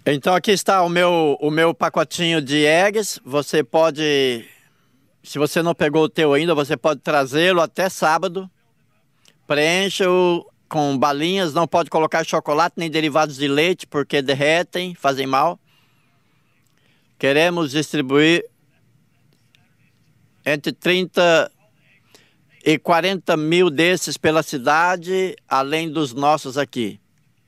Então aqui está o meu pacotinho de eggs. Você pode, se você não pegou o teu ainda, você pode trazê-lo até sábado. Preencha-o com balinhas. Não pode colocar chocolate nem derivados de leite, porque derretem, fazem mal. Queremos distribuir entre 30 e 40 mil desses pela cidade, além dos nossos aqui.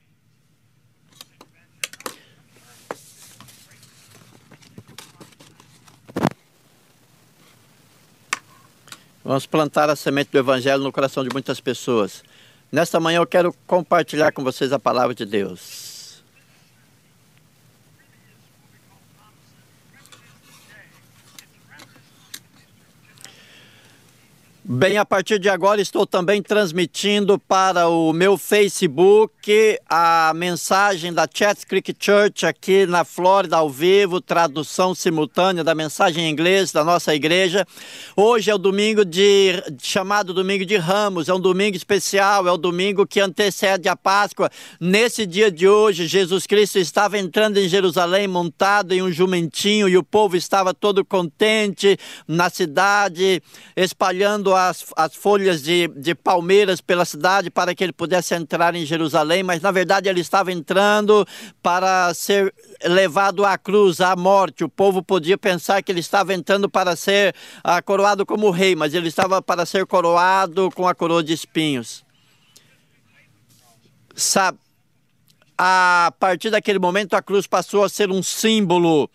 Vamos plantar a semente do Evangelho no coração de muitas pessoas. Nesta manhã eu quero compartilhar com vocês a palavra de Deus. Bem, a partir de agora estou também transmitindo para o meu Facebook a mensagem da Chats Creek Church aqui na Flórida ao vivo, tradução simultânea da mensagem em inglês da nossa igreja. Hoje é o domingo chamado Domingo de Ramos, é um domingo especial, é o domingo que antecede a Páscoa. Nesse dia de hoje, Jesus Cristo estava entrando em Jerusalém montado em um jumentinho e o povo estava todo contente na cidade, espalhando as folhas de palmeiras pela cidade para que ele pudesse entrar em Jerusalém, mas na verdade ele estava entrando para ser levado à cruz, à morte. O povo podia pensar que ele estava entrando para ser coroado como rei, mas ele estava para ser coroado com a coroa de espinhos. Sabe, a partir daquele momento a cruz passou a ser um símbolo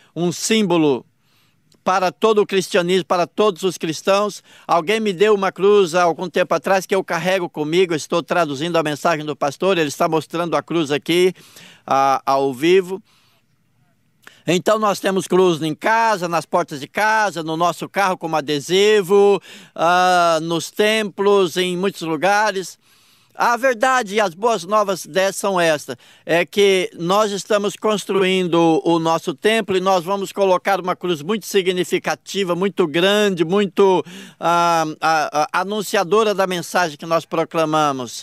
para todo o cristianismo, para todos os cristãos. Alguém me deu uma cruz há algum tempo atrás que eu carrego comigo. Estou traduzindo a mensagem do pastor, ele está mostrando a cruz aqui ao vivo. Então nós temos cruz em casa, nas portas de casa, no nosso carro como adesivo, nos templos, em muitos lugares. A verdade e as boas novas são estas, é que nós estamos construindo o nosso templo e nós vamos colocar uma cruz muito significativa, muito grande, muito anunciadora da mensagem que nós proclamamos.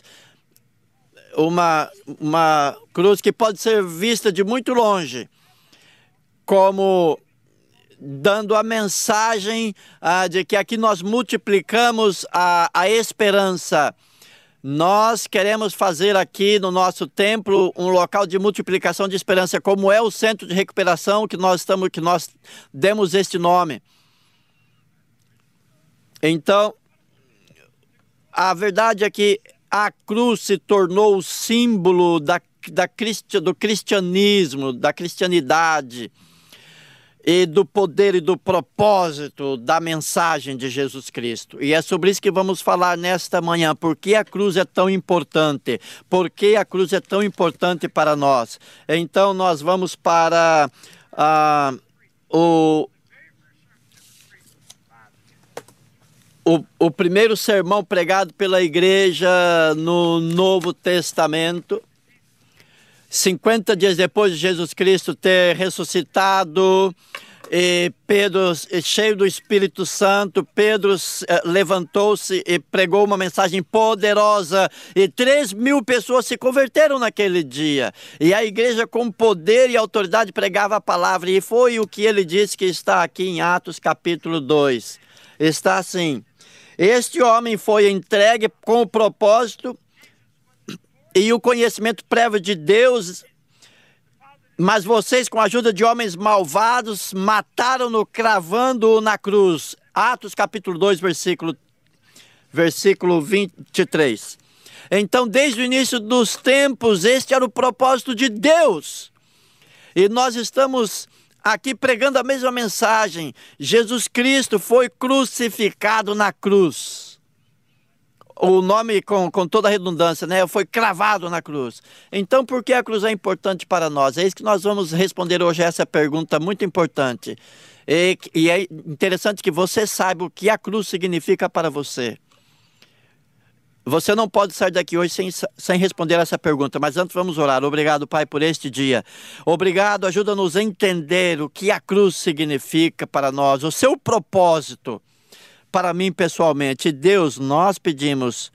Uma cruz que pode ser vista de muito longe, como dando a mensagem de que aqui nós multiplicamos a esperança. Nós queremos fazer aqui no nosso templo um local de multiplicação de esperança, como é o centro de recuperação que nós demos este nome. Então, a verdade é que a cruz se tornou o símbolo do cristianismo, da cristianidade, e do poder e do propósito da mensagem de Jesus Cristo. E é sobre isso que vamos falar nesta manhã. Por que a cruz é tão importante? Por que a cruz é tão importante para nós? Então nós vamos para o primeiro sermão pregado pela igreja no Novo Testamento. 50 dias depois de Jesus Cristo ter ressuscitado, e Pedro, cheio do Espírito Santo, Pedro levantou-se e pregou uma mensagem poderosa e 3.000 pessoas se converteram naquele dia. E a igreja com poder e autoridade pregava a palavra, e foi o que ele disse que está aqui em Atos capítulo 2. Está assim: este homem foi entregue com o propósito e o conhecimento prévio de Deus, mas vocês, com a ajuda de homens malvados, mataram-no cravando-o na cruz. Atos capítulo 2, versículo 23. Então, desde o início dos tempos, este era o propósito de Deus. E nós estamos aqui pregando a mesma mensagem. Jesus Cristo foi crucificado na cruz. O nome com toda a redundância, né? Foi cravado na cruz. Então, por que a cruz é importante para nós? É isso que nós vamos responder hoje, essa pergunta muito importante. E é interessante que você saiba o que a cruz significa para você. Você não pode sair daqui hoje sem responder essa pergunta, mas antes vamos orar. Obrigado, Pai, por este dia. Obrigado, ajuda-nos a entender o que a cruz significa para nós, o seu propósito. Para mim pessoalmente, Deus, nós pedimos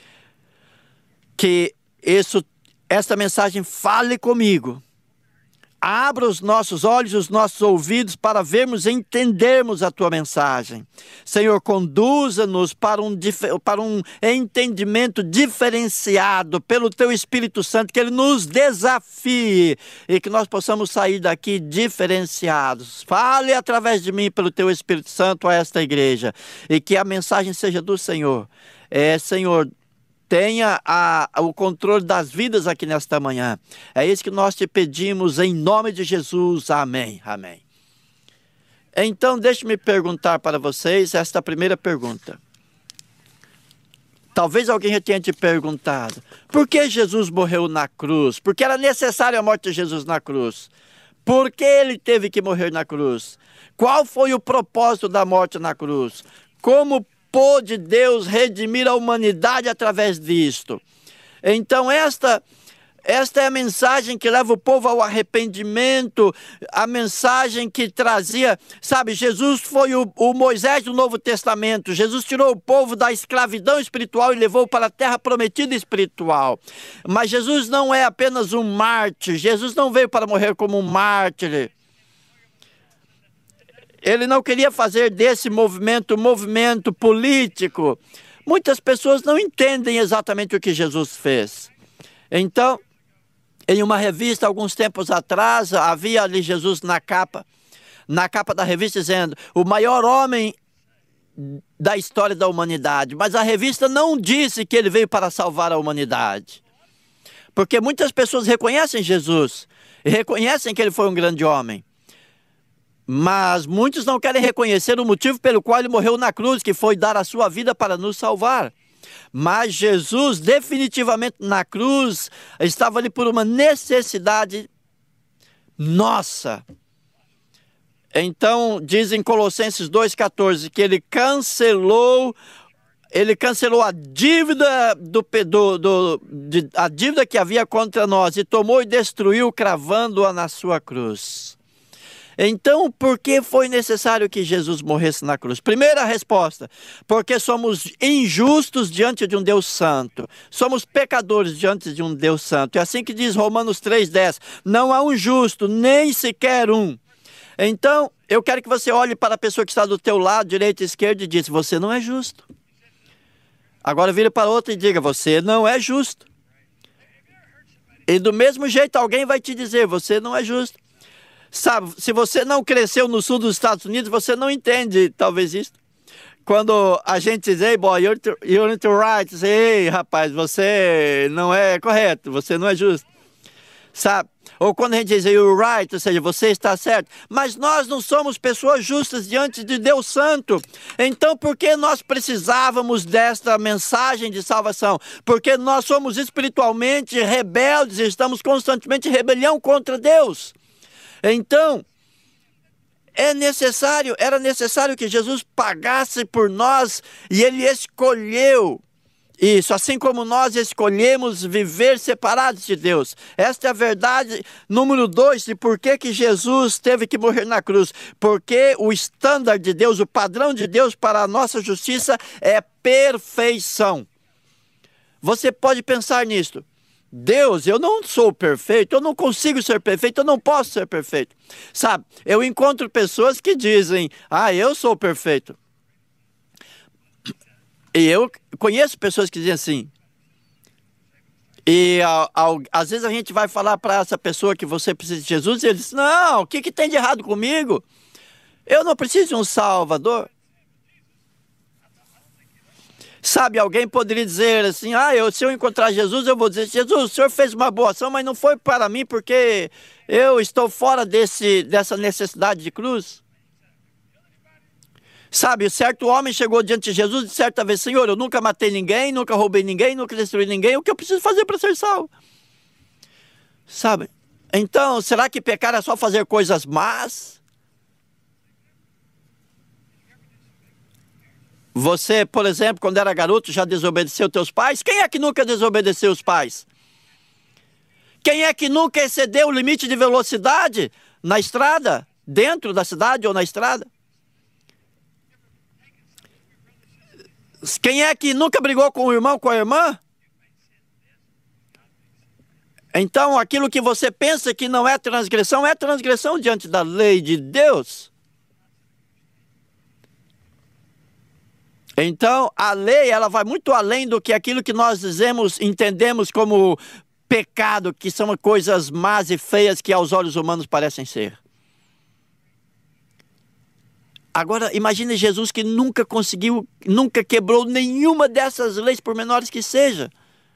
que esta mensagem fale comigo, Abra os nossos olhos, os nossos ouvidos para vermos e entendermos a Tua mensagem. Senhor, conduza-nos para um entendimento diferenciado pelo Teu Espírito Santo, que Ele nos desafie e que nós possamos sair daqui diferenciados. Fale através de mim pelo Teu Espírito Santo a esta igreja e que a mensagem seja do Senhor. Senhor, tenha o controle das vidas aqui nesta manhã. É isso que nós te pedimos em nome de Jesus. Amém. Amém. Então, deixe-me perguntar para vocês esta primeira pergunta. Talvez alguém já tenha te perguntado: por que Jesus morreu na cruz? Por que era necessária a morte de Jesus na cruz? Por que ele teve que morrer na cruz? Qual foi o propósito da morte na cruz? Como pôde Deus redimir a humanidade através disto? Então esta é a mensagem que leva o povo ao arrependimento, a mensagem que trazia, sabe, Jesus foi o Moisés do Novo Testamento. Jesus tirou o povo da escravidão espiritual e levou para a terra prometida espiritual. Mas Jesus não é apenas um mártir, Jesus não veio para morrer como um mártir. Ele não queria fazer desse movimento um movimento político. Muitas pessoas não entendem exatamente o que Jesus fez. Então, em uma revista, alguns tempos atrás, havia ali Jesus na capa da revista, dizendo: o maior homem da história da humanidade. Mas a revista não disse que ele veio para salvar a humanidade. Porque muitas pessoas reconhecem Jesus e reconhecem que ele foi um grande homem. Mas muitos não querem reconhecer o motivo pelo qual ele morreu na cruz, que foi dar a sua vida para nos salvar. Mas Jesus, definitivamente na cruz, estava ali por uma necessidade nossa. Então, diz em Colossenses 2,14, que ele cancelou a dívida a dívida que havia contra nós e tomou e destruiu, cravando-a na sua cruz. Então, por que foi necessário que Jesus morresse na cruz? Primeira resposta: porque somos injustos diante de um Deus santo. Somos pecadores diante de um Deus santo. É assim que diz Romanos 3,10. Não há um justo, nem sequer um. Então, eu quero que você olhe para a pessoa que está do teu lado, direita e esquerda, e diz: você não é justo. Agora vire para outra e diga: você não é justo. E do mesmo jeito alguém vai te dizer: você não é justo. Sabe, se você não cresceu no sul dos Estados Unidos, você não entende talvez isso. Quando a gente diz: hey boy, you're not right. Diz: ei rapaz, você não é correto, você não é justo. Sabe? Ou quando a gente diz you're right, ou seja, você está certo. Mas nós não somos pessoas justas diante de Deus Santo. Então por que nós precisávamos desta mensagem de salvação? Porque nós somos espiritualmente rebeldes e estamos constantemente em rebelião contra Deus. Então, era necessário que Jesus pagasse por nós, e ele escolheu isso, assim como nós escolhemos viver separados de Deus. Esta é a verdade número 2 de por que Jesus teve que morrer na cruz. Porque o estándar de Deus, o padrão de Deus para a nossa justiça é perfeição. Você pode pensar nisto. Deus, eu não sou perfeito, eu não consigo ser perfeito, eu não posso ser perfeito. Sabe, eu encontro pessoas que dizem: eu sou perfeito. E eu conheço pessoas que dizem assim. E às vezes a gente vai falar para essa pessoa que você precisa de Jesus, e ele diz: não, o que tem de errado comigo? Eu não preciso de um Salvador. Sabe, alguém poderia dizer assim: se eu encontrar Jesus, eu vou dizer: Jesus, o Senhor fez uma boa ação, mas não foi para mim porque eu estou fora dessa necessidade de cruz. Sabe, certo homem chegou diante de Jesus e certa vez: Senhor, eu nunca matei ninguém, nunca roubei ninguém, nunca destruí ninguém, o que eu preciso fazer para ser salvo? Sabe, então, será que pecar é só fazer coisas más? Você, por exemplo, quando era garoto, já desobedeceu teus pais? Quem é que nunca desobedeceu os pais? Quem é que nunca excedeu o limite de velocidade na estrada? Dentro da cidade ou na estrada? Quem é que nunca brigou com o irmão, com a irmã? Então, aquilo que você pensa que não é transgressão diante da lei de Deus. Então, a lei, ela vai muito além do que aquilo que nós entendemos como pecado, que são coisas más e feias que aos olhos humanos parecem ser. Agora, imagine Jesus que nunca quebrou nenhuma dessas leis, por menores que seja.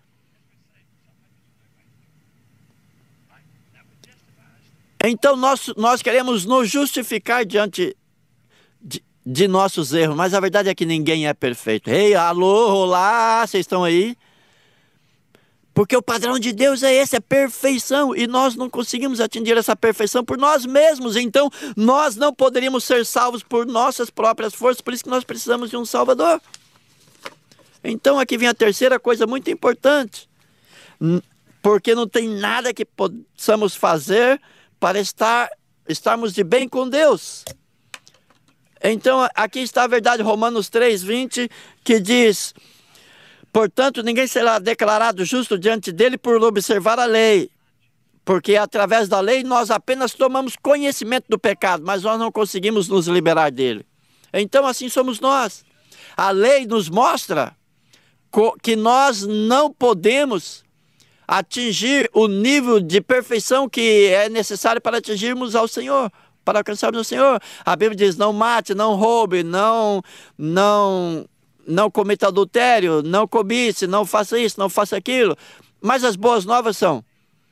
Então, nós queremos nos justificar diante de nossos erros, mas a verdade é que ninguém é perfeito. Ei, alô, olá, vocês estão aí? Porque o padrão de Deus é esse, é perfeição, e nós não conseguimos atingir essa perfeição por nós mesmos, então nós não poderíamos ser salvos por nossas próprias forças, por isso que nós precisamos de um Salvador. Então aqui vem a terceira coisa muito importante, porque não tem nada que possamos fazer para estarmos de bem com Deus. Então aqui está a verdade, Romanos 3:20, que diz: portanto, ninguém será declarado justo diante dele por observar a lei, porque através da lei nós apenas tomamos conhecimento do pecado, mas nós não conseguimos nos liberar dele. Então assim somos nós. A lei nos mostra que nós não podemos atingir o nível de perfeição que é necessário para atingirmos ao Senhor, para alcançarmos o Senhor. A Bíblia diz: não mate, não roube, não cometa adultério, não cobice, não faça isso, não faça aquilo. Mas as boas novas são: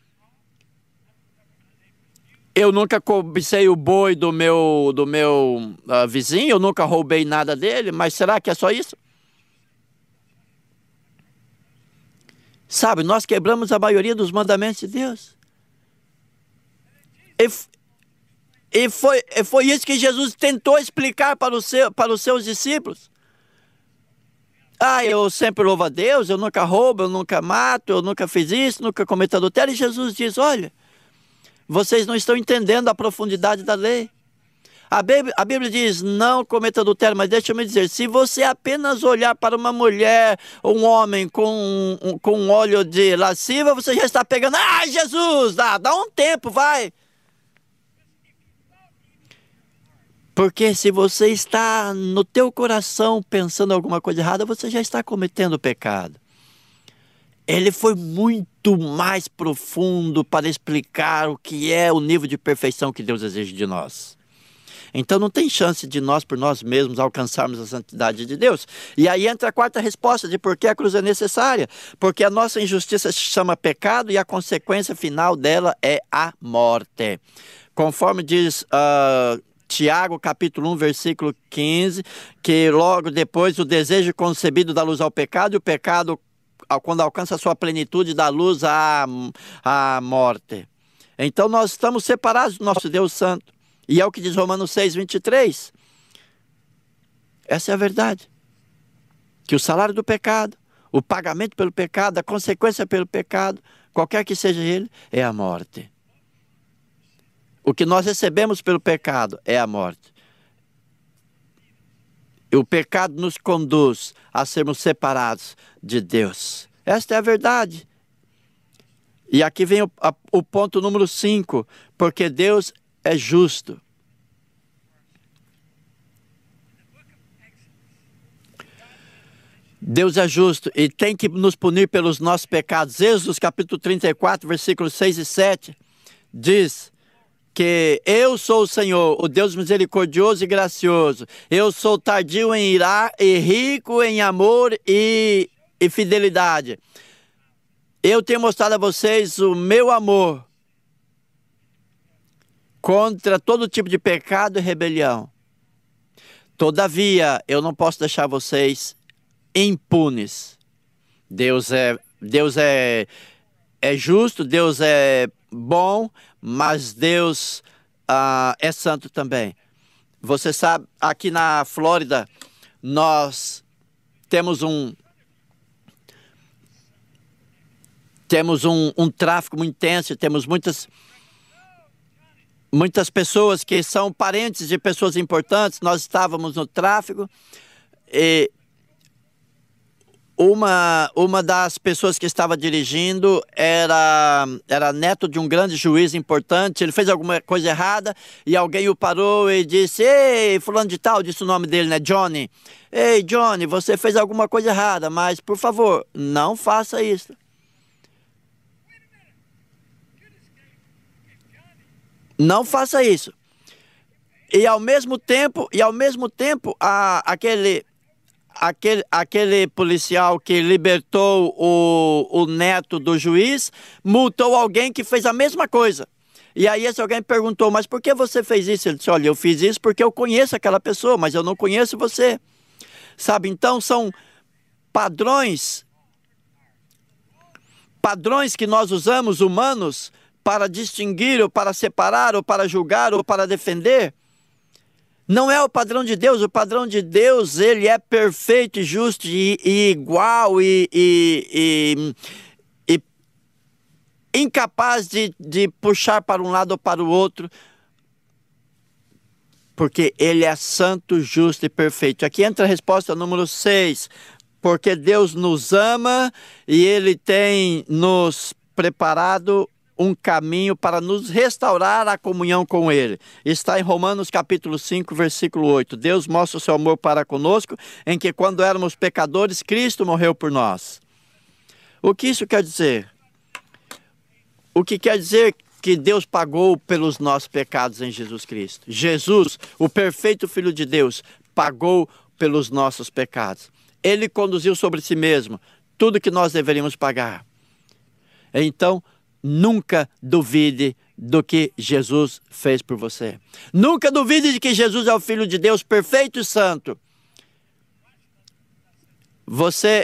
eu nunca cobicei o boi do meu vizinho, eu nunca roubei nada dele, mas será que é só isso? Sabe, nós quebramos a maioria dos mandamentos de Deus. E foi isso que Jesus tentou explicar para os seus discípulos. Eu sempre louvo a Deus, eu nunca roubo, eu nunca mato, eu nunca fiz isso, nunca cometo adultério. E Jesus diz: olha, vocês não estão entendendo a profundidade da lei. A Bíblia diz: não cometa adultério, mas deixa eu me dizer, se você apenas olhar para uma mulher ou um homem com um óleo de lasciva, você já está pegando: Jesus, dá um tempo, vai. Porque se você está no teu coração pensando alguma coisa errada, você já está cometendo pecado. Ele foi muito mais profundo para explicar o que é o nível de perfeição que Deus exige de nós. Então não tem chance de nós, por nós mesmos, alcançarmos a santidade de Deus. E aí entra a quarta resposta de por que a cruz é necessária. Porque a nossa injustiça se chama pecado e a consequência final dela é a morte. Conforme diz Tiago, capítulo 1, versículo 15, que logo depois o desejo concebido dá luz ao pecado, e o pecado, quando alcança a sua plenitude, dá luz à morte. Então nós estamos separados do nosso Deus Santo. E é o que diz Romanos 6:23. Essa é a verdade. Que o salário do pecado, o pagamento pelo pecado, a consequência pelo pecado, qualquer que seja ele, é a morte. O que nós recebemos pelo pecado é a morte. E o pecado nos conduz a sermos separados de Deus. Esta é a verdade. E aqui vem o ponto número 5. Porque Deus é justo. Deus é justo e tem que nos punir pelos nossos pecados. Êxodo capítulo 34, versículos 6 e 7, diz que eu sou o Senhor, o Deus misericordioso e gracioso. Eu sou tardio em irar e rico em amor e fidelidade. Eu tenho mostrado a vocês o meu amor contra todo tipo de pecado e rebelião. Todavia, eu não posso deixar vocês impunes. Deus é justo, Deus é bom, mas Deus é santo também. Você sabe, aqui na Flórida, nós temos um tráfico muito intenso, temos muitas pessoas que são parentes de pessoas importantes. Nós estávamos no tráfego e Uma das pessoas que estava dirigindo era neto de um grande juiz importante. Ele fez alguma coisa errada e alguém o parou e disse: Ei, fulano de tal, disse o nome dele, né? Johnny. Ei, Johnny, você fez alguma coisa errada, mas, por favor, não faça isso. Não faça isso. E ao mesmo tempo, aquele policial que libertou o neto do juiz multou alguém que fez a mesma coisa. E aí esse alguém perguntou: mas por que você fez isso? Ele disse: olha, eu fiz isso porque eu conheço aquela pessoa, mas eu não conheço você. Sabe, então são padrões que nós usamos, humanos, para distinguir, ou para separar, ou para julgar, ou para defender. Não é o padrão de Deus. O padrão de Deus, ele é perfeito e justo e igual e incapaz de puxar para um lado ou para o outro, porque ele é santo, justo e perfeito. Aqui entra a resposta número 6. Porque Deus nos ama e ele tem nos preparado um caminho para nos restaurar a comunhão com ele. Está em Romanos capítulo 5, versículo 8. Deus mostra o seu amor para conosco, em que quando éramos pecadores, Cristo morreu por nós. O que isso quer dizer? O que quer dizer que Deus pagou pelos nossos pecados em Jesus Cristo. Jesus, o perfeito Filho de Deus, pagou pelos nossos pecados. Ele conduziu sobre si mesmo tudo que nós deveríamos pagar. Então, nunca duvide do que Jesus fez por você. Nunca duvide de que Jesus é o Filho de Deus perfeito e santo. Você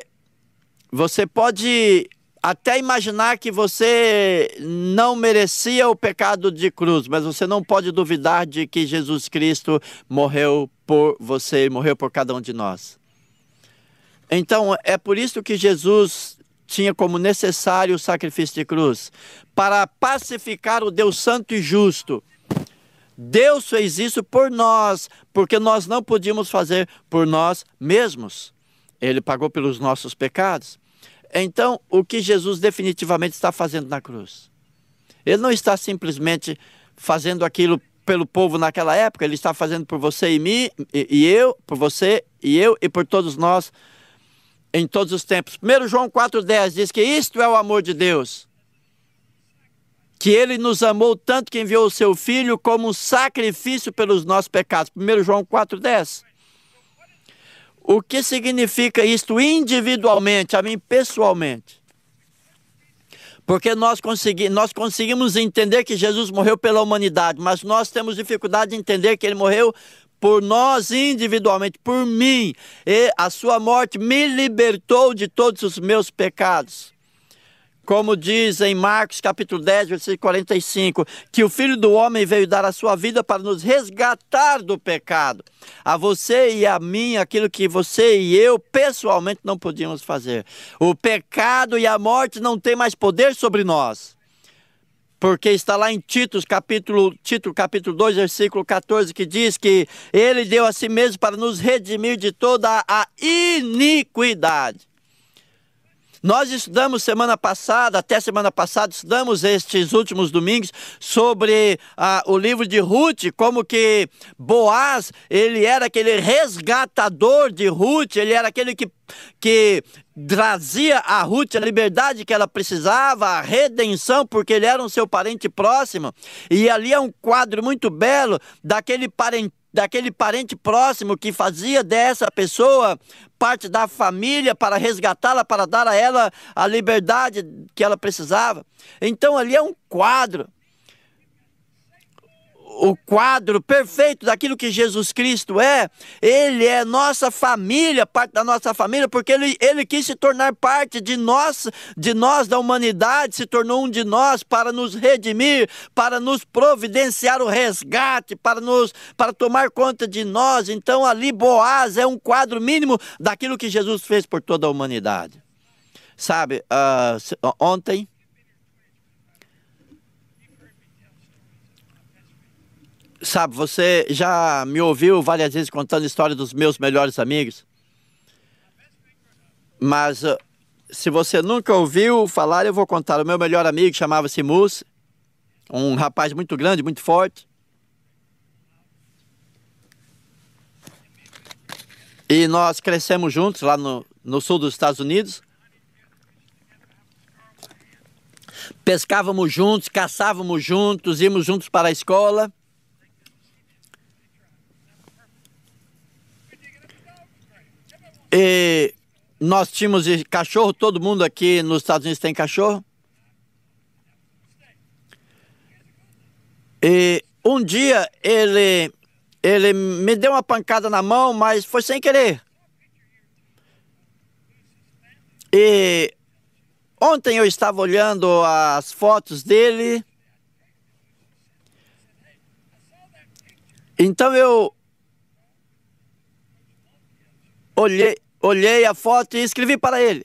pode até imaginar que você não merecia o pecado de cruz, mas você não pode duvidar de que Jesus Cristo morreu por você, morreu por cada um de nós. Então, é por isso que Jesus tinha como necessário o sacrifício de cruz, para pacificar o Deus santo e justo. Deus fez isso por nós, porque nós não podíamos fazer por nós mesmos. Ele pagou pelos nossos pecados. Então, o que Jesus definitivamente está fazendo na cruz? Ele não está simplesmente fazendo aquilo pelo povo naquela época, ele está fazendo por você e mim, e eu, por você e eu, e por todos nós, em todos os tempos. 1 João 4,10 diz que isto é o amor de Deus, que ele nos amou tanto que enviou o seu Filho como um sacrifício pelos nossos pecados. 1 João 4,10. O que significa isto individualmente, a mim pessoalmente? Porque nós conseguimos entender que Jesus morreu pela humanidade, mas nós temos dificuldade de entender que ele morreu por nós individualmente, por mim. E a sua morte me libertou de todos os meus pecados. Como diz em Marcos capítulo 10, versículo 45, que o Filho do Homem veio dar a sua vida para nos resgatar do pecado. A você e a mim, aquilo que você e eu pessoalmente não podíamos fazer. O pecado e a morte não têm mais poder sobre nós. Porque está lá em Tito capítulo 2, versículo 14, que diz que ele deu a si mesmo para nos redimir de toda a iniquidade. Nós estudamos até semana passada, estudamos estes últimos domingos sobre o livro de Ruth, como que Boaz, ele era aquele resgatador de Ruth, ele era aquele que trazia a Ruth a liberdade que ela precisava, a redenção, porque ele era um seu parente próximo. E ali é um quadro muito belo daquele parente próximo que fazia dessa pessoa parte da família para resgatá-la, para dar a ela a liberdade que ela precisava. Então ali é um quadro. O quadro perfeito daquilo que Jesus Cristo é. Ele é nossa família, parte da nossa família, porque ele quis se tornar parte de nós, da humanidade, se tornou um de nós para nos redimir, para nos providenciar o resgate, para tomar conta de nós. Então ali Boaz é um quadro mínimo daquilo que Jesus fez por toda a humanidade. Sabe, ontem sabe, você já me ouviu várias vezes contando a história dos meus melhores amigos? Mas se você nunca ouviu falar, eu vou contar. O meu melhor amigo chamava-se Mus, um rapaz muito grande, muito forte. E nós crescemos juntos lá no sul dos Estados Unidos. Pescávamos juntos, caçávamos juntos, íamos juntos para a escola. E nós tínhamos cachorro, todo mundo aqui nos Estados Unidos tem cachorro. E um dia ele me deu uma pancada na mão, mas foi sem querer. E ontem eu estava olhando as fotos dele. Então eu olhei a foto e escrevi para ele.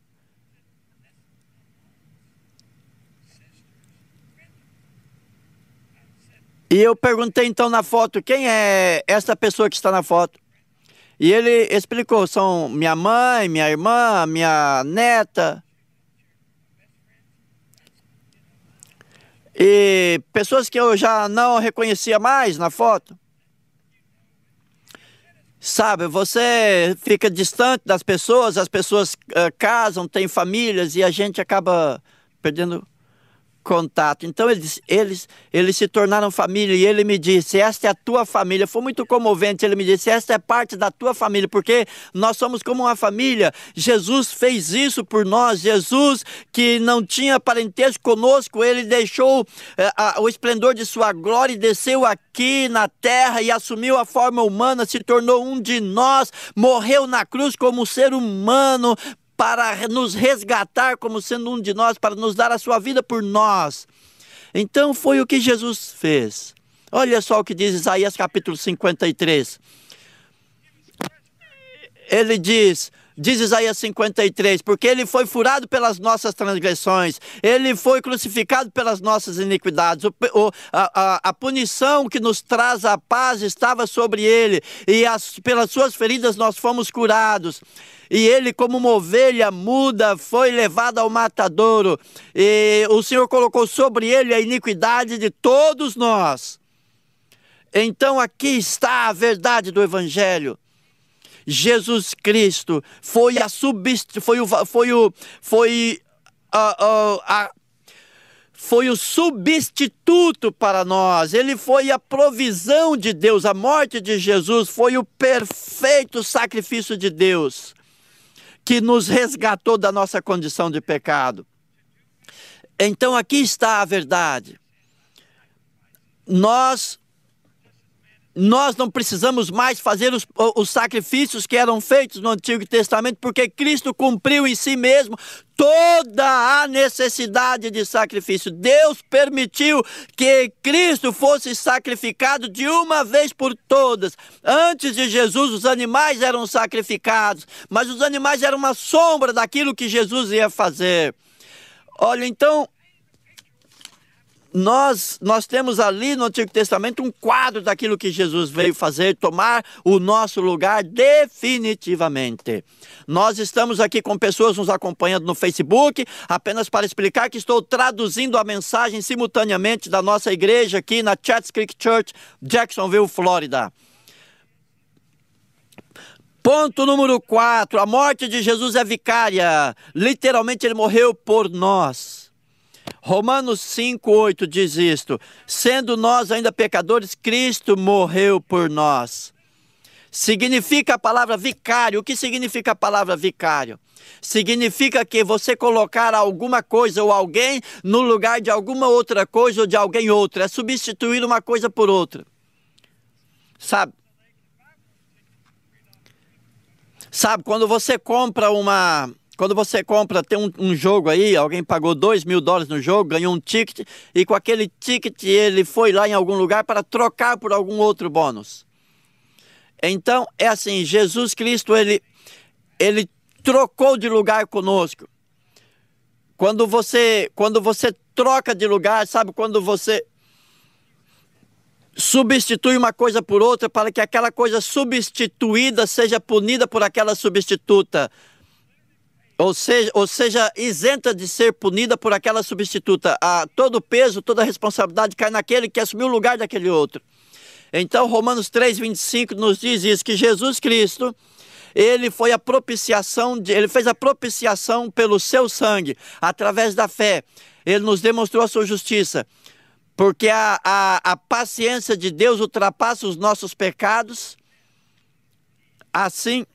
E eu perguntei então na foto, quem é essa pessoa que está na foto? E ele explicou, são minha mãe, minha irmã, minha neta. E pessoas que eu já não reconhecia mais na foto. Sabe, você fica distante das pessoas, as pessoas casam, têm famílias e a gente acaba perdendo contato. Então eles se tornaram família e ele me disse, esta é a tua família. Foi muito comovente, ele me disse, esta é parte da tua família, porque nós somos como uma família. Jesus fez isso por nós. Jesus, que não tinha parentesco conosco, ele deixou o esplendor de sua glória e desceu aqui na terra e assumiu a forma humana, se tornou um de nós, morreu na cruz como ser humano, para nos resgatar como sendo um de nós, para nos dar a sua vida por nós. Então foi o que Jesus fez. Olha só o que diz Isaías capítulo 53. Ele diz Isaías 53, porque ele foi furado pelas nossas transgressões, ele foi crucificado pelas nossas iniquidades, a punição que nos traz a paz estava sobre ele, e pelas suas feridas nós fomos curados. E ele, como uma ovelha muda, foi levado ao matadouro. E o Senhor colocou sobre ele a iniquidade de todos nós. Então aqui está a verdade do Evangelho. Jesus Cristo foi o substituto para nós. Ele foi a provisão de Deus. A morte de Jesus foi o perfeito sacrifício de Deus, que nos resgatou da nossa condição de pecado. Então aqui está a verdade. Nós não precisamos mais fazer os sacrifícios que eram feitos no Antigo Testamento, porque Cristo cumpriu em si mesmo toda a necessidade de sacrifício. Deus permitiu que Cristo fosse sacrificado de uma vez por todas. Antes de Jesus, os animais eram sacrificados, mas os animais eram uma sombra daquilo que Jesus ia fazer. Olha, então, nós temos ali no Antigo Testamento um quadro daquilo que Jesus veio fazer, tomar o nosso lugar definitivamente. Nós estamos aqui com pessoas nos acompanhando no Facebook, apenas para explicar que estou traduzindo a mensagem simultaneamente da nossa igreja aqui na Chats Creek Church, Jacksonville, Flórida. Ponto número 4, a morte de Jesus é vicária. Literalmente ele morreu por nós. Romanos 5:8 diz isto: sendo nós ainda pecadores, Cristo morreu por nós. Significa a palavra vicário. O que significa a palavra vicário? Significa que você colocar alguma coisa ou alguém no lugar de alguma outra coisa ou de alguém outra. É substituir uma coisa por outra. Sabe, quando você compra tem um jogo aí, alguém pagou $2.000 no jogo, ganhou um ticket, e com aquele ticket ele foi lá em algum lugar para trocar por algum outro bônus. Então, é assim, Jesus Cristo, ele trocou de lugar conosco. Quando você troca de lugar, sabe, quando você substitui uma coisa por outra para que aquela coisa substituída seja punida por aquela substituta. ou seja, isenta de ser punida por aquela substituta. Todo o peso, toda a responsabilidade cai naquele que assumiu o lugar daquele outro. Então, Romanos 3:25 nos diz isso, que Jesus Cristo, ele fez a propiciação pelo seu sangue, através da fé. Ele nos demonstrou a sua justiça, porque a paciência de Deus ultrapassa os nossos pecados. Assim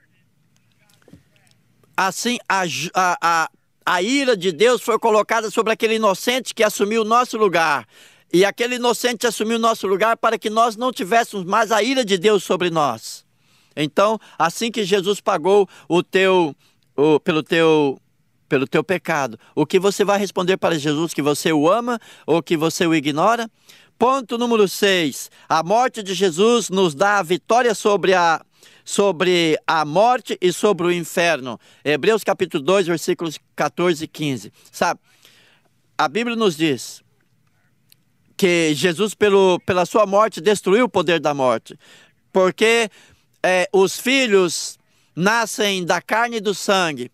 a ira de Deus foi colocada sobre aquele inocente que assumiu o nosso lugar. E aquele inocente assumiu o nosso lugar para que nós não tivéssemos mais a ira de Deus sobre nós. Então, assim que Jesus pagou pelo teu pecado, o que você vai responder para Jesus? Que você o ama ou que você o ignora? Ponto número 6. A morte de Jesus nos dá a vitória sobre a morte e sobre o inferno. Hebreus capítulo 2, versículos 14 e 15. Sabe, a Bíblia nos diz que Jesus, pela sua morte, destruiu o poder da morte. Porque os filhos nascem da carne e do sangue.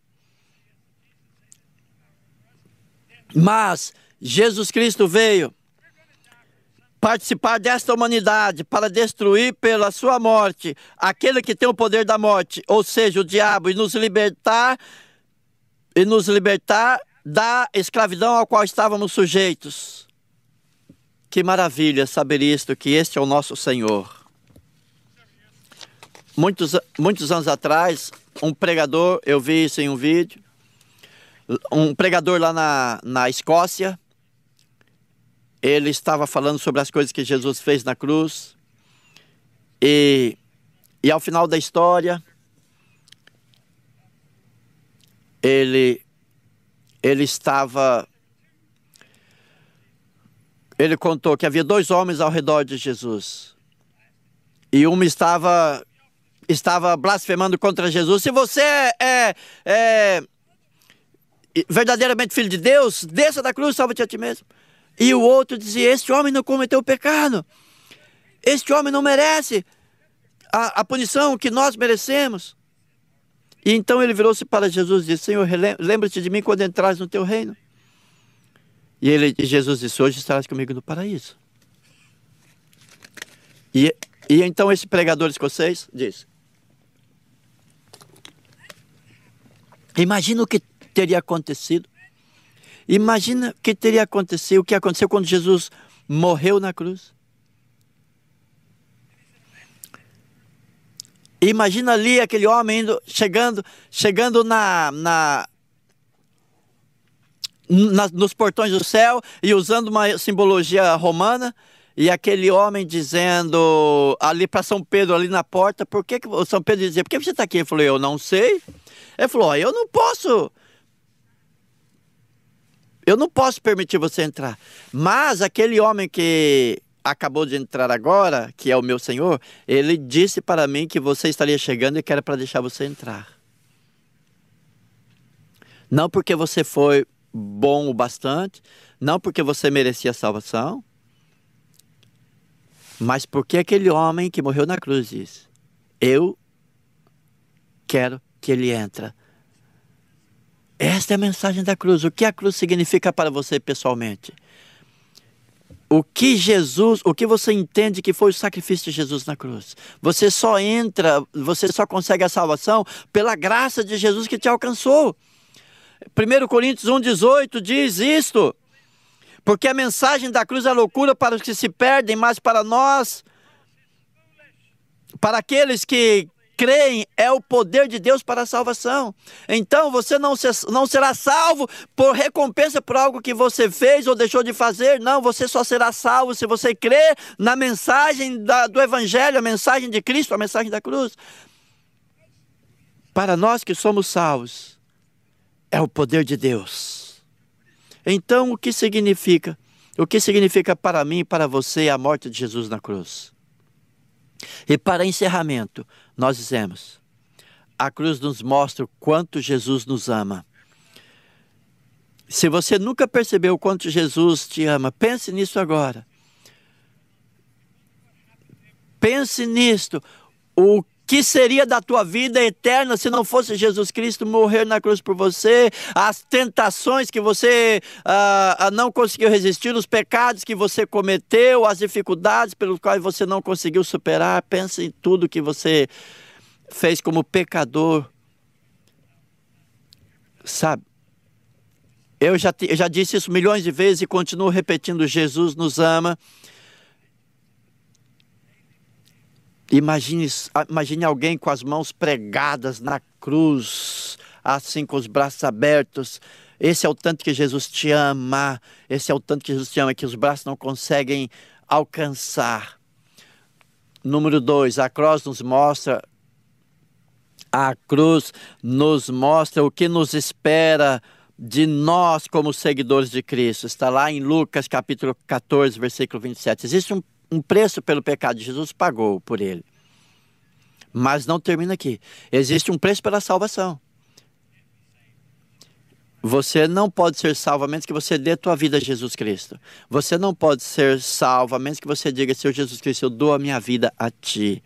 Mas Jesus Cristo veio participar desta humanidade para destruir pela sua morte aquele que tem o poder da morte, ou seja, o diabo, e nos libertar da escravidão ao qual estávamos sujeitos. Que maravilha saber isto, que este é o nosso Senhor. Muitos anos atrás, um pregador, eu vi isso em um vídeo, um pregador lá na Escócia, ele estava falando sobre as coisas que Jesus fez na cruz, e ao final da história, ele contou que havia 2 homens ao redor de Jesus, e um estava blasfemando contra Jesus. Se você é verdadeiramente filho de Deus, desça da cruz, salva-te a ti mesmo. E o outro dizia: este homem não cometeu pecado, este homem não merece a punição que nós merecemos. E então ele virou-se para Jesus e disse: Senhor, lembra-te de mim quando entrares no teu reino. E Jesus disse: hoje estarás comigo no paraíso. E então esse pregador escocês disse: imagina o que teria acontecido. Imagina o que teria acontecido, o que aconteceu quando Jesus morreu na cruz. Imagina ali aquele homem chegando nos portões do céu e usando uma simbologia romana, e aquele homem dizendo ali para São Pedro, ali na porta, o São Pedro dizia: por que você está aqui? Ele falou: eu não sei. Ele falou: eu não posso permitir você entrar. Mas aquele homem que acabou de entrar agora, que é o meu Senhor, ele disse para mim que você estaria chegando e que era para deixar você entrar. Não porque você foi bom o bastante, não porque você merecia salvação, mas porque aquele homem que morreu na cruz disse: eu quero que ele entre. Esta é a mensagem da cruz. O que a cruz significa para você pessoalmente? O que você entende que foi o sacrifício de Jesus na cruz? Você só consegue a salvação pela graça de Jesus que te alcançou. 1 Coríntios 1,18 diz isto: porque a mensagem da cruz é loucura para os que se perdem, mas para nós, para aqueles que creem, é o poder de Deus para a salvação. Então você não será salvo por recompensa por algo que você fez ou deixou de fazer. Não, você só será salvo se você crer na mensagem do Evangelho, a mensagem de Cristo, a mensagem da cruz. Para nós que somos salvos, é o poder de Deus. Então o que significa? O que significa para mim e para você a morte de Jesus na cruz? E para encerramento, nós dizemos: a cruz nos mostra o quanto Jesus nos ama. Se você nunca percebeu o quanto Jesus te ama, pense nisso agora. Pense nisto. que seria da tua vida eterna se não fosse Jesus Cristo morrer na cruz por você? As tentações que você não conseguiu resistir, os pecados que você cometeu, as dificuldades pelos quais você não conseguiu superar. Pensa em tudo que você fez como pecador. Sabe? Eu já disse isso milhões de vezes e continuo repetindo: Jesus nos ama. Imagine alguém com as mãos pregadas na cruz, assim com os braços abertos. Esse é o tanto que Jesus te ama. Esse é o tanto que Jesus te ama, que os braços não conseguem alcançar. Número 2, a cruz nos mostra o que nos espera de nós como seguidores de Cristo. Está lá em Lucas capítulo 14, versículo 27. Existe um preço pelo pecado, Jesus pagou por ele. Mas não termina aqui. Existe um preço pela salvação. Você não pode ser salvo a menos que você dê a tua vida a Jesus Cristo. Você não pode ser salvo a menos que você diga: Senhor Jesus Cristo, eu dou a minha vida a Ti.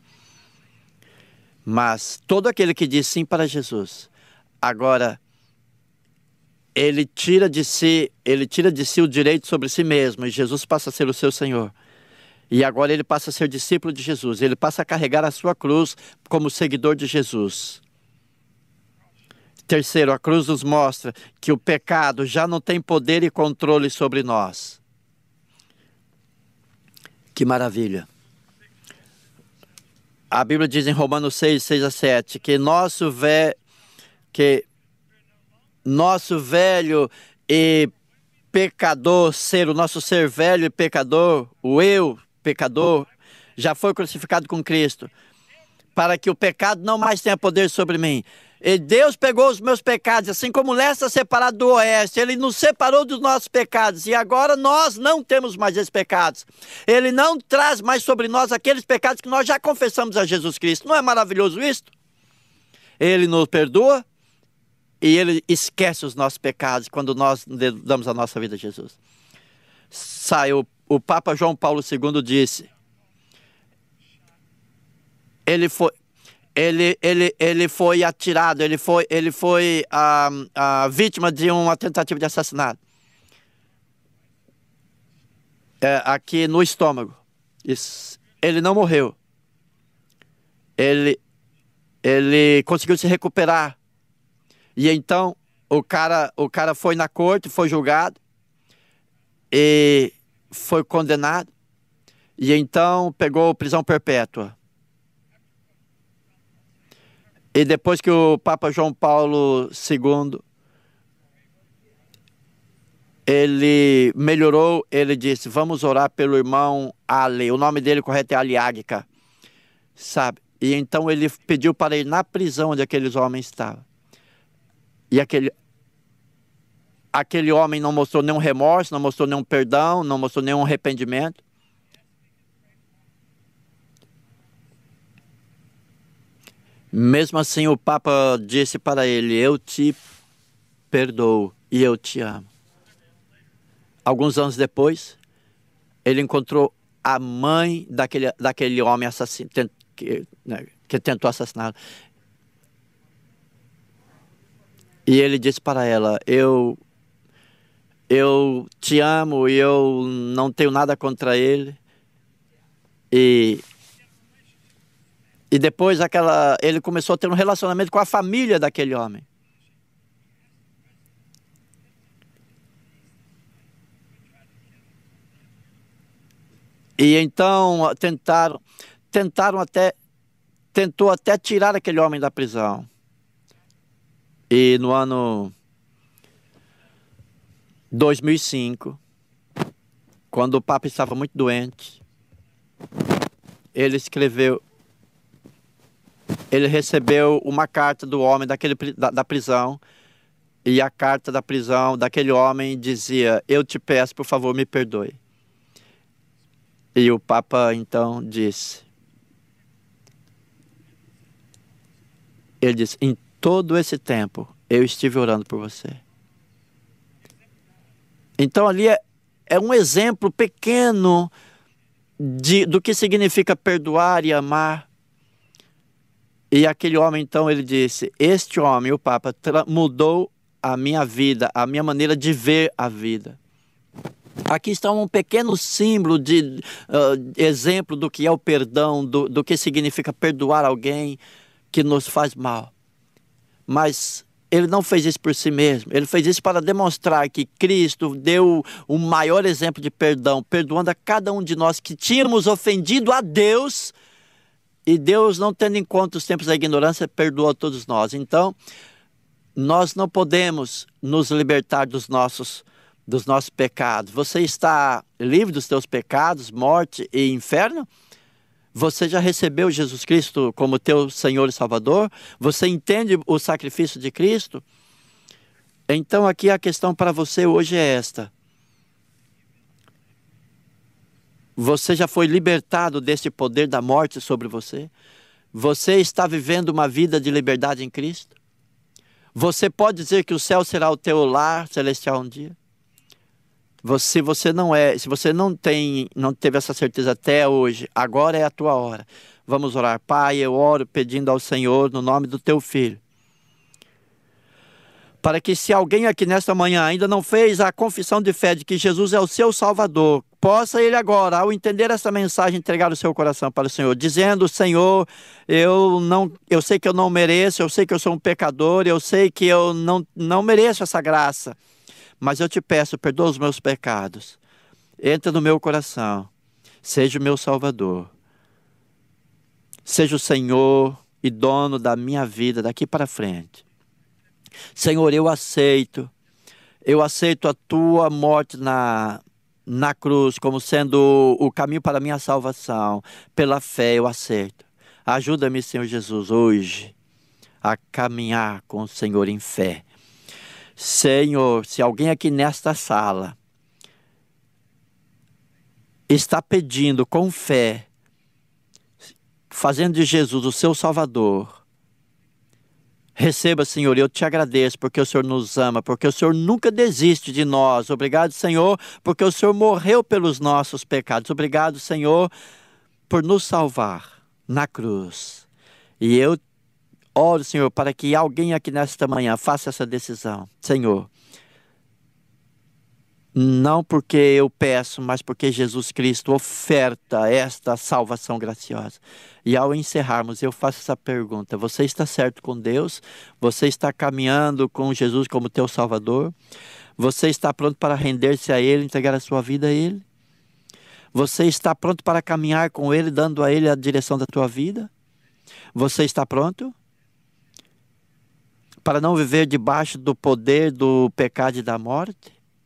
Mas todo aquele que diz sim para Jesus, agora ele tira de si o direito sobre si mesmo, e Jesus passa a ser o seu Senhor. E agora ele passa a ser discípulo de Jesus. Ele passa a carregar a sua cruz como seguidor de Jesus. Terceiro, a cruz nos mostra que o pecado já não tem poder e controle sobre nós. Que maravilha! A Bíblia diz em Romanos 6, 6 a 7, que nosso velho e pecador o nosso ser velho e pecador, o eu pecador, já foi crucificado com Cristo, para que o pecado não mais tenha poder sobre mim. E Deus pegou os meus pecados, assim como o leste está separado do oeste. Ele nos separou dos nossos pecados, e agora nós não temos mais esses pecados. Ele não traz mais sobre nós aqueles pecados que nós já confessamos a Jesus Cristo. Não é maravilhoso isto? Ele nos perdoa e Ele esquece os nossos pecados quando nós damos a nossa vida a Jesus. O Papa João Paulo II disse: ele foi atirado, ele foi vítima de uma tentativa de assassinato. Aqui no estômago. Ele não morreu. Ele conseguiu se recuperar. E então o cara foi na corte, foi julgado e foi condenado. E então pegou prisão perpétua. E depois que o Papa João Paulo II, ele melhorou, ele disse: vamos orar pelo irmão Ali. O nome dele correto é Ali Águica, sabe? E então ele pediu para ir na prisão onde aqueles homens estavam. E aquele homem não mostrou nenhum remorso, não mostrou nenhum perdão, não mostrou nenhum arrependimento. Mesmo assim, o Papa disse para ele: eu te perdoo e eu te amo. Alguns anos depois, ele encontrou a mãe daquele homem assassino, que tentou assassiná-lo. E ele disse para ela: eu te amo e eu não tenho nada contra ele. E depois ele começou a ter um relacionamento com a família daquele homem. E então tentou até tirar aquele homem da prisão. E no ano 2005, quando o Papa estava muito doente, ele recebeu uma carta do homem da prisão, e a carta da prisão daquele homem dizia: eu te peço, por favor, me perdoe. E o Papa então disse, em todo esse tempo eu estive orando por você. Então ali é um exemplo pequeno do que significa perdoar e amar. E aquele homem, então, ele disse, este homem, o Papa, mudou a minha vida, a minha maneira de ver a vida. Aqui está um pequeno símbolo de exemplo do que é o perdão, do que significa perdoar alguém que nos faz mal. Mas ele não fez isso por si mesmo, ele fez isso para demonstrar que Cristo deu o maior exemplo de perdão, perdoando a cada um de nós que tínhamos ofendido a Deus, e Deus, não tendo em conta os tempos da ignorância, perdoou a todos nós. Então, nós não podemos nos libertar dos nossos pecados. Você está livre dos teus pecados, morte e inferno? Você já recebeu Jesus Cristo como teu Senhor e Salvador? Você entende o sacrifício de Cristo? Então aqui a questão para você hoje é esta. Você já foi libertado desse poder da morte sobre você? Você está vivendo uma vida de liberdade em Cristo? Você pode dizer que o céu será o teu lar celestial um dia? Se você não teve essa certeza até hoje, agora é a tua hora. Vamos orar. Pai, eu oro pedindo ao Senhor no nome do teu Filho, para que, se alguém aqui nesta manhã ainda não fez a confissão de fé de que Jesus é o seu Salvador, possa ele agora, ao entender essa mensagem, entregar o seu coração para o Senhor, dizendo: Senhor, eu sei que eu não mereço, eu sei que eu sou um pecador, eu sei que eu não mereço essa graça, mas eu te peço, perdoa os meus pecados, entra no meu coração, seja o meu Salvador, seja o Senhor e dono da minha vida daqui para frente. Senhor, eu aceito a tua morte na cruz como sendo o caminho para a minha salvação. Pela fé eu aceito. Ajuda-me, Senhor Jesus, hoje a caminhar com o Senhor em fé. Senhor, se alguém aqui nesta sala está pedindo com fé, fazendo de Jesus o seu Salvador, receba, Senhor, eu te agradeço porque o Senhor nos ama, porque o Senhor nunca desiste de nós. Obrigado, Senhor, porque o Senhor morreu pelos nossos pecados. Obrigado, Senhor, por nos salvar na cruz. E eu oro, Senhor, para que alguém aqui nesta manhã faça essa decisão. Senhor, não porque eu peço, mas porque Jesus Cristo oferta esta salvação graciosa. E ao encerrarmos, eu faço essa pergunta: você está certo com Deus? Você está caminhando com Jesus como teu Salvador? Você está pronto para render-se a Ele, entregar a sua vida a Ele? Você está pronto para caminhar com Ele, dando a Ele a direção da tua vida? Você está pronto para não viver debaixo do poder do pecado e da morte?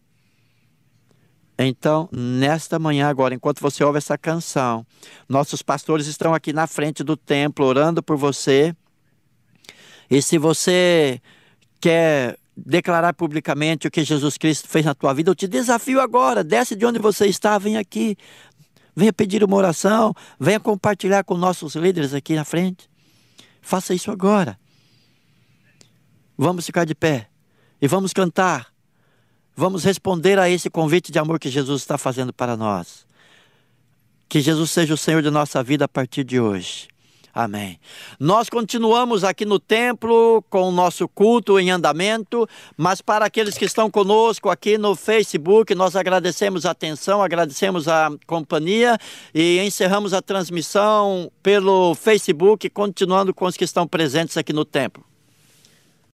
Então, nesta manhã agora, enquanto você ouve essa canção, nossos pastores estão aqui na frente do templo orando por você. E se você quer declarar publicamente o que Jesus Cristo fez na tua vida, eu te desafio agora, desce de onde você está, vem aqui, venha pedir uma oração, venha compartilhar com nossos líderes aqui na frente. Faça isso agora. Vamos ficar de pé e vamos cantar. Vamos responder a esse convite de amor que Jesus está fazendo para nós. Que Jesus seja o Senhor de nossa vida a partir de hoje. Amém. Nós continuamos aqui no templo com o nosso culto em andamento, mas para aqueles que estão conosco aqui no Facebook, nós agradecemos a atenção, agradecemos a companhia e encerramos a transmissão pelo Facebook, continuando com os que estão presentes aqui no templo.